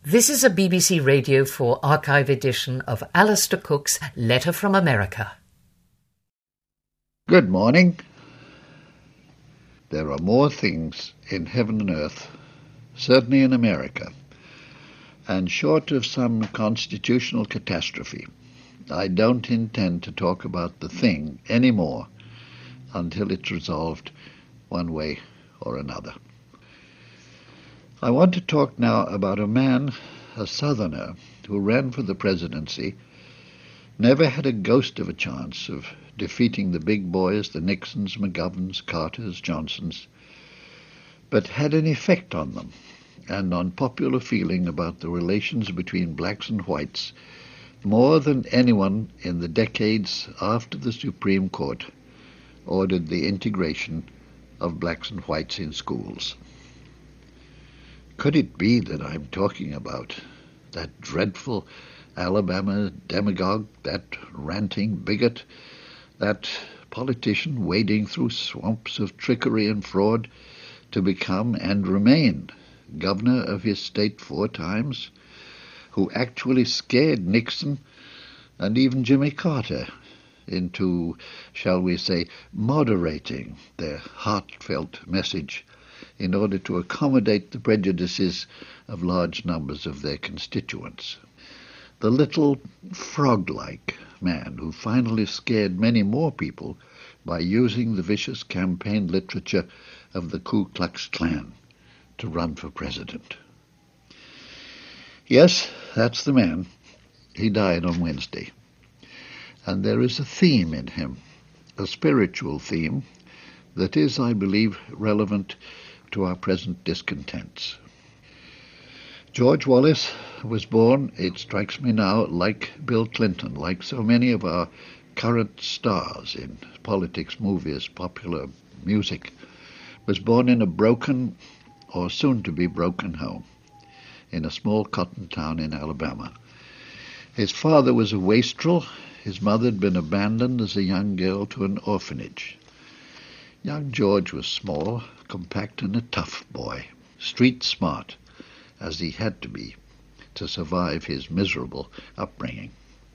This is a BBC Radio 4 archive edition of Alistair Cook's Letter from America. Good morning. There are more things in heaven and earth, certainly in America, and short of some constitutional catastrophe, I don't intend to talk about the thing anymore until it's resolved one way or another. I want to talk now about a man, a Southerner, who ran for the presidency, never had a ghost of a chance of defeating the big boys, the Nixons, McGoverns, Carters, Johnsons, but had an effect on them and on popular feeling about the relations between blacks and whites more than anyone in the decades after the Supreme Court ordered the integration of blacks and whites in schools. Could it be that I'm talking about that dreadful Alabama demagogue, that ranting bigot, that politician wading through swamps of trickery and fraud to become and remain governor of his state 4 times, who actually scared Nixon and even Jimmy Carter into, shall we say, moderating their heartfelt message in order to accommodate the prejudices of large numbers of their constituents. The little frog-like man who finally scared many more people by using the vicious campaign literature of the Ku Klux Klan to run for president. Yes, that's the man. He died on Wednesday. And there is a theme in him, a spiritual theme, that is, I believe, relevant to our present discontents. George Wallace was born, it strikes me now, like Bill Clinton, like so many of our current stars in politics, movies, popular music, was born in a broken, or soon-to-be broken home, in a small cotton town in Alabama. His father was a wastrel. His mother had been abandoned as a young girl to an orphanage. Young George was small, compact, and a tough boy, street smart, as he had to be to survive his miserable upbringing.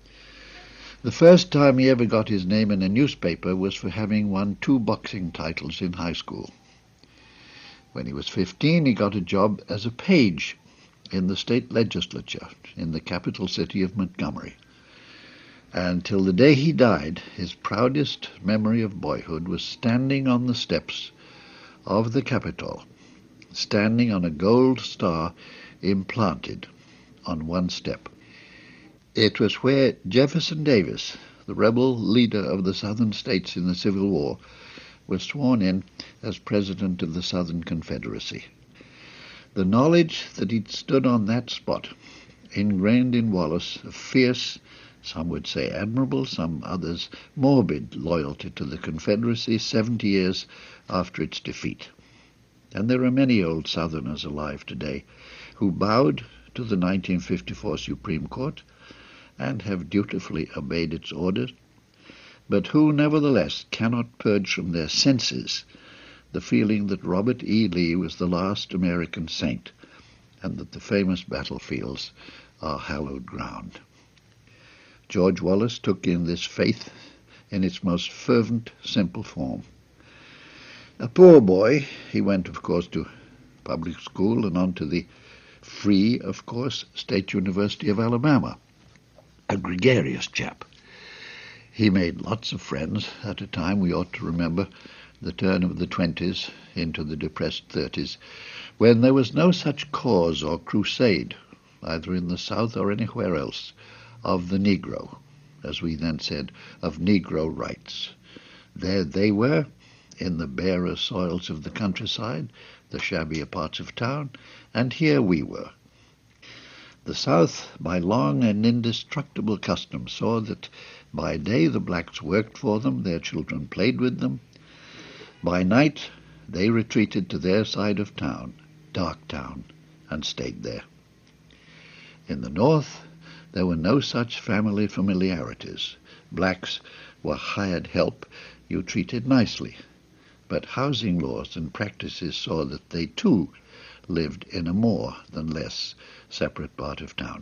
The first time he ever got his name in a newspaper was for having won 2 boxing titles in high school. When he was 15, he got a job as a page in the state legislature in the capital city of Montgomery. And till the day he died, his proudest memory of boyhood was standing on the steps of the Capitol, standing on a gold star implanted on one step. It was where Jefferson Davis, the rebel leader of the Southern states in the Civil War, was sworn in as President of the Southern Confederacy. The knowledge that he'd stood on that spot ingrained in Wallace a fierce, some would say admirable, some others morbid loyalty to the Confederacy 70 years after its defeat. And there are many old Southerners alive today who bowed to the 1954 Supreme Court and have dutifully obeyed its orders, but who nevertheless cannot purge from their senses the feeling that Robert E. Lee was the last American saint and that the famous battlefields are hallowed ground. George Wallace took in this faith in its most fervent, simple form. A poor boy, he went, of course, to public school and on to the free, of course, State University of Alabama. A gregarious chap. He made lots of friends at a time, we ought to remember, the turn of the 20s into the depressed 30s, when there was no such cause or crusade, either in the South or anywhere else, of the Negro, as we then said, of Negro rights. There they were, in the barer soils of the countryside, the shabbier parts of town, and here we were. The South, by long and indestructible custom, saw that by day the blacks worked for them, their children played with them. By night they retreated to their side of town, dark town, and stayed there. In the North, there were no such family familiarities. Blacks were hired help you treated nicely, but housing laws and practices saw that they too lived in a more than less separate part of town.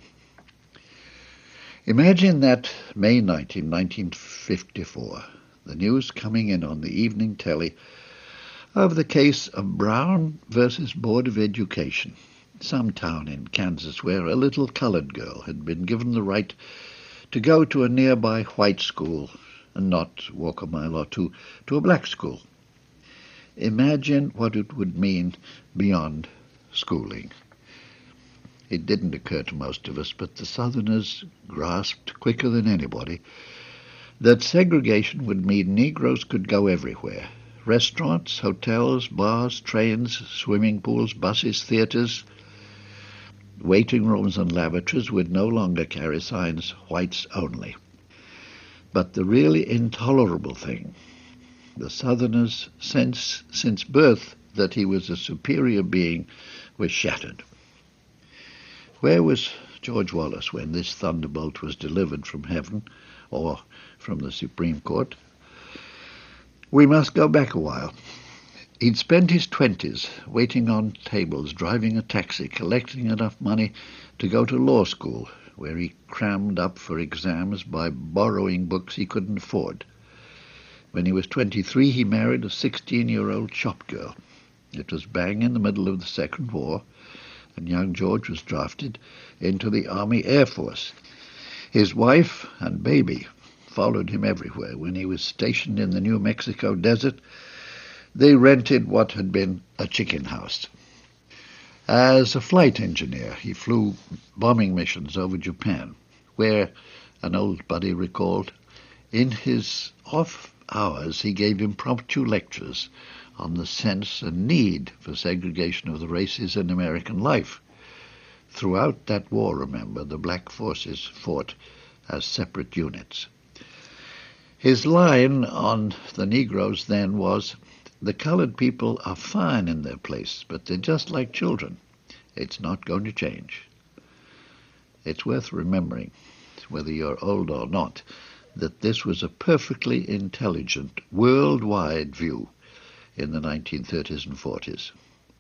Imagine that May 19, 1954, the news coming in on the evening telly of the case of Brown versus Board of Education, some town in Kansas where a little colored girl had been given the right to go to a nearby white school and not walk a mile or two to a black school. Imagine what it would mean beyond schooling. It didn't occur to most of us, but the Southerners grasped quicker than anybody that segregation would mean Negroes could go everywhere. Restaurants, hotels, bars, trains, swimming pools, buses, theaters, waiting rooms and lavatories would no longer carry signs, whites only. But the really intolerable thing, the Southerners' sense since birth that he was a superior being was shattered. Where was George Wallace when this thunderbolt was delivered from heaven or from the Supreme Court? We must go back a while. He'd spent his 20s waiting on tables, driving a taxi, collecting enough money to go to law school, where he crammed up for exams by borrowing books he couldn't afford. When he was 23, he married a 16-year-old shop girl. It was bang in the middle of the Second War, and young George was drafted into the Army Air Force. His wife and baby followed him everywhere. When he was stationed in the New Mexico desert, they rented what had been a chicken house. As a flight engineer, he flew bombing missions over Japan, where, an old buddy recalled, in his off hours he gave impromptu lectures on the sense and need for segregation of the races in American life. Throughout that war, remember, the black forces fought as separate units. His line on the Negroes then was, "The colored people are fine in their place, but they're just like children. It's not going to change." It's worth remembering, whether you're old or not, that this was a perfectly intelligent, worldwide view in the 1930s and 40s.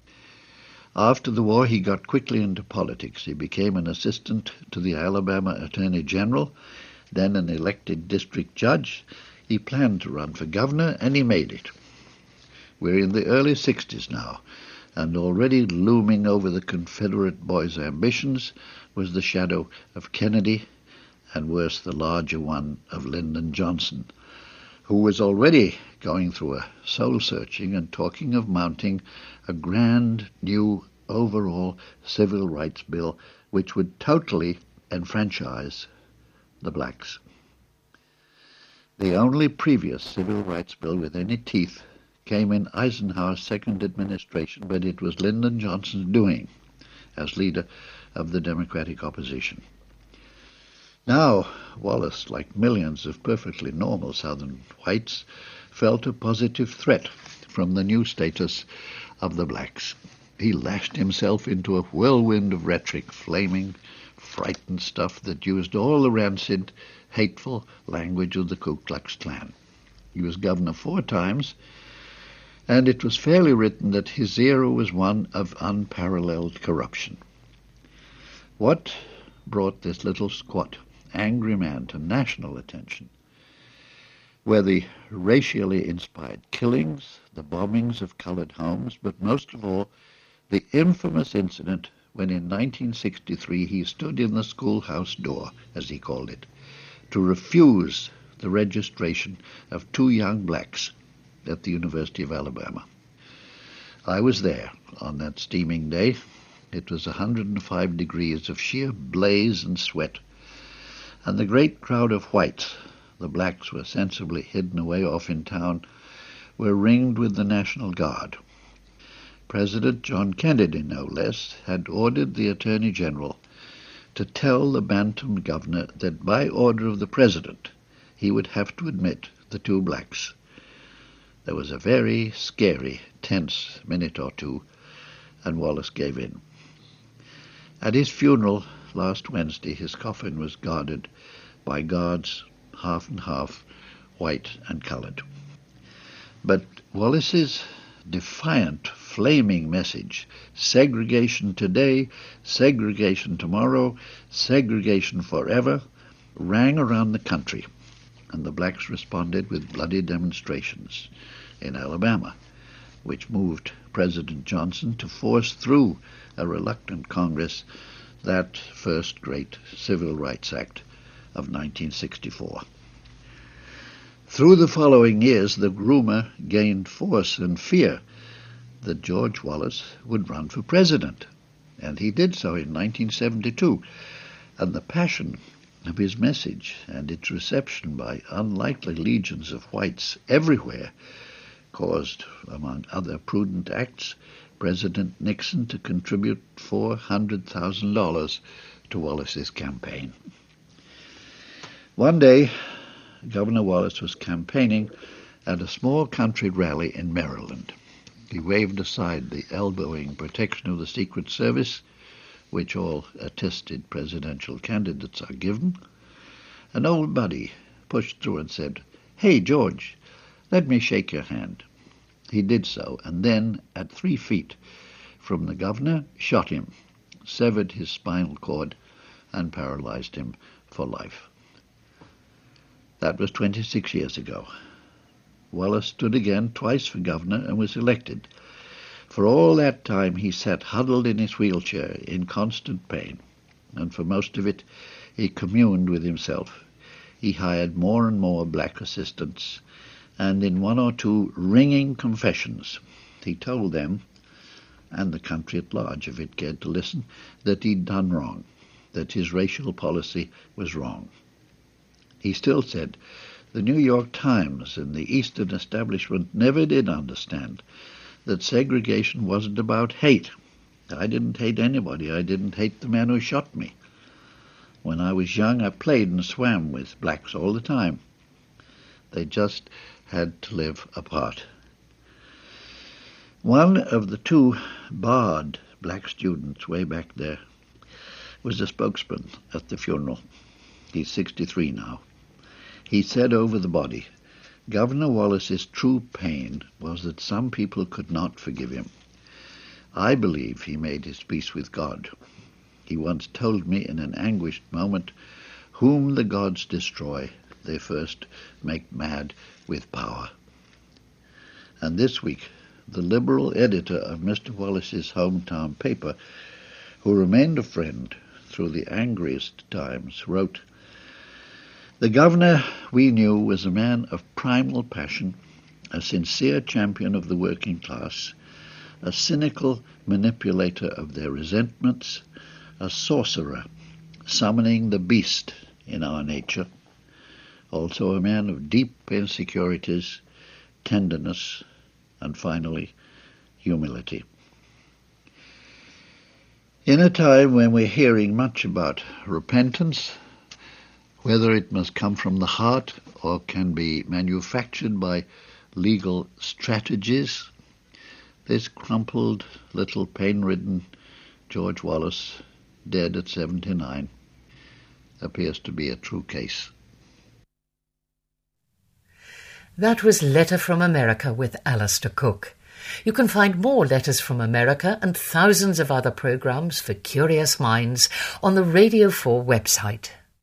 After the war, he got quickly into politics. He became an assistant to the Alabama Attorney General, then an elected district judge. He planned to run for governor, and he made it. We're in the early 60s now, and already looming over the Confederate boys' ambitions was the shadow of Kennedy, and worse, the larger one of Lyndon Johnson, who was already going through a soul-searching and talking of mounting a grand new overall civil rights bill which would totally enfranchise the blacks. The only previous civil rights bill with any teeth came in Eisenhower's second administration, but it was Lyndon Johnson's doing as leader of the Democratic opposition. Now, Wallace, like millions of perfectly normal Southern whites, felt a positive threat from the new status of the blacks. He lashed himself into a whirlwind of rhetoric, flaming, frightened stuff that used all the rancid, hateful language of the Ku Klux Klan. He was governor 4 times, and it was fairly written that his era was one of unparalleled corruption. What brought this little squat, angry man to national attention were the racially inspired killings, the bombings of colored homes, but most of all, the infamous incident when in 1963 he stood in the schoolhouse door, as he called it, to refuse the registration of 2 young blacks at the University of Alabama. I was there on that steaming day. It was 105 degrees of sheer blaze and sweat, and the great crowd of whites, the blacks were sensibly hidden away off in town, were ringed with the National Guard. President John Kennedy, no less, had ordered the Attorney General to tell the Bantam governor that by order of the President he would have to admit the 2 blacks. There was a very scary, tense minute or two, and Wallace gave in. At his funeral last Wednesday, his coffin was guarded by guards half and half, white and colored. But Wallace's defiant, flaming message, segregation today, segregation tomorrow, segregation forever, rang around the country, and the blacks responded with bloody demonstrations in Alabama, which moved President Johnson to force through a reluctant Congress that first great Civil Rights Act of 1964. Through the following years, the rumor gained force and fear that George Wallace would run for president, and he did so in 1972, and the passion of his message and its reception by unlikely legions of whites everywhere caused, among other prudent acts, President Nixon to contribute $400,000 to Wallace's campaign. One day, Governor Wallace was campaigning at a small country rally in Maryland. He waved aside the elbowing protection of the Secret Service, which all attested presidential candidates are given. An old buddy pushed through and said, "Hey, George, let me shake your hand." He did so, and then, at 3 feet from the governor, shot him, severed his spinal cord, and paralyzed him for life. That was 26 years ago. Wallace stood again twice for governor and was elected. For all that time he sat huddled in his wheelchair in constant pain, and for most of it he communed with himself. He hired more and more black assistants, and in 1 or 2 ringing confessions he told them, and the country at large, if it cared to listen, that he'd done wrong, that his racial policy was wrong. He still said the New York Times and the Eastern establishment never did understand that segregation wasn't about hate. I didn't hate anybody. I didn't hate the man who shot me. When I was young, I played and swam with blacks all the time. They just had to live apart. One of the 2 barred black students way back there was a spokesman at the funeral. He's 63 now. He said over the body, "Governor Wallace's true pain was that some people could not forgive him. I believe he made his peace with God. He once told me in an anguished moment, 'Whom the gods destroy, they first make mad with power.'" And this week, the liberal editor of Mr. Wallace's hometown paper, who remained a friend through the angriest times, wrote, "The governor we knew was a man of primal passion, a sincere champion of the working class, a cynical manipulator of their resentments, a sorcerer, summoning the beast in our nature, also a man of deep insecurities, tenderness, and finally, humility." In a time when we're hearing much about repentance, whether it must come from the heart or can be manufactured by legal strategies, this crumpled, little pain-ridden George Wallace, dead at 79, appears to be a true case. That was Letter from America with Alistair Cook. You can find more Letters from America and thousands of other programs for curious minds on the Radio 4 website.